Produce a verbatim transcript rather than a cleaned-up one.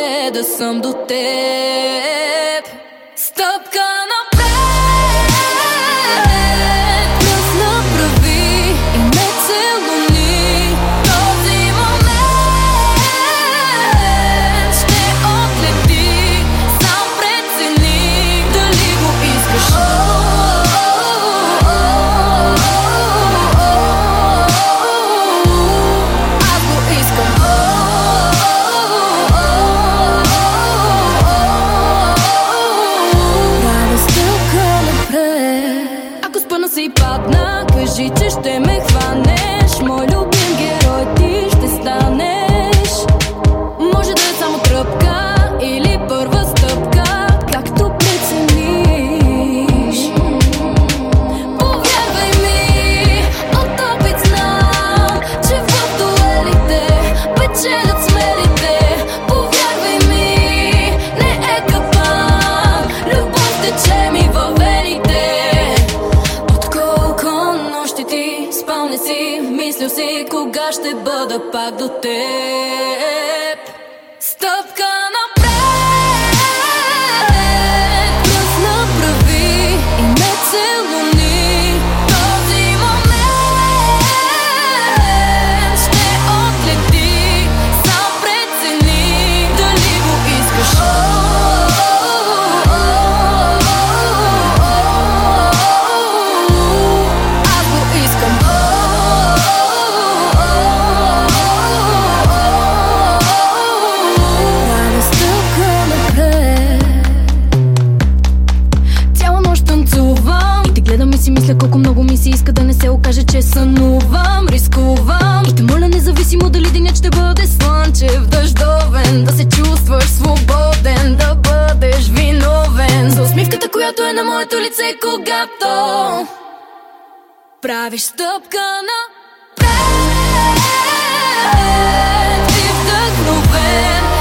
е да съм до теб. Стъпка напред, пръст направи и ме целуни. Този момент ще отлети, сам прецени дали го искаш. Аз го искам. Правя стъпка напред. Ако спъна се и падна, кажи, че ще ме хванеш. Мой любим герой ти ще станеш. Може да е само тръпка или първа стъпка, както прецениш. Повярвай ми, от опит знам, че в дуелите печелят смелите. Повярвай ми, не е капан, любов тече ми във вените. От колко нощи ти спал не си, мислил си кога ще бъда пак до теб. Стъпка напред, пръст направи и ме целуни. Този момент ще отлети, сам прецени дали го искаш. Аз го искам. Правя стъпка напред. Цяла нощ танцувам и те гледам и си мисля колко много ми се иска да не се окаже, че сънувам. Рискувам и те моля, независимо дали денят ще бъде слънчев, дъждовен, да се чувстваш свободен, да бъдеш виновен за усмивката, която е на моето лице, когато правиш стъпка напред. Ти вдъхновен,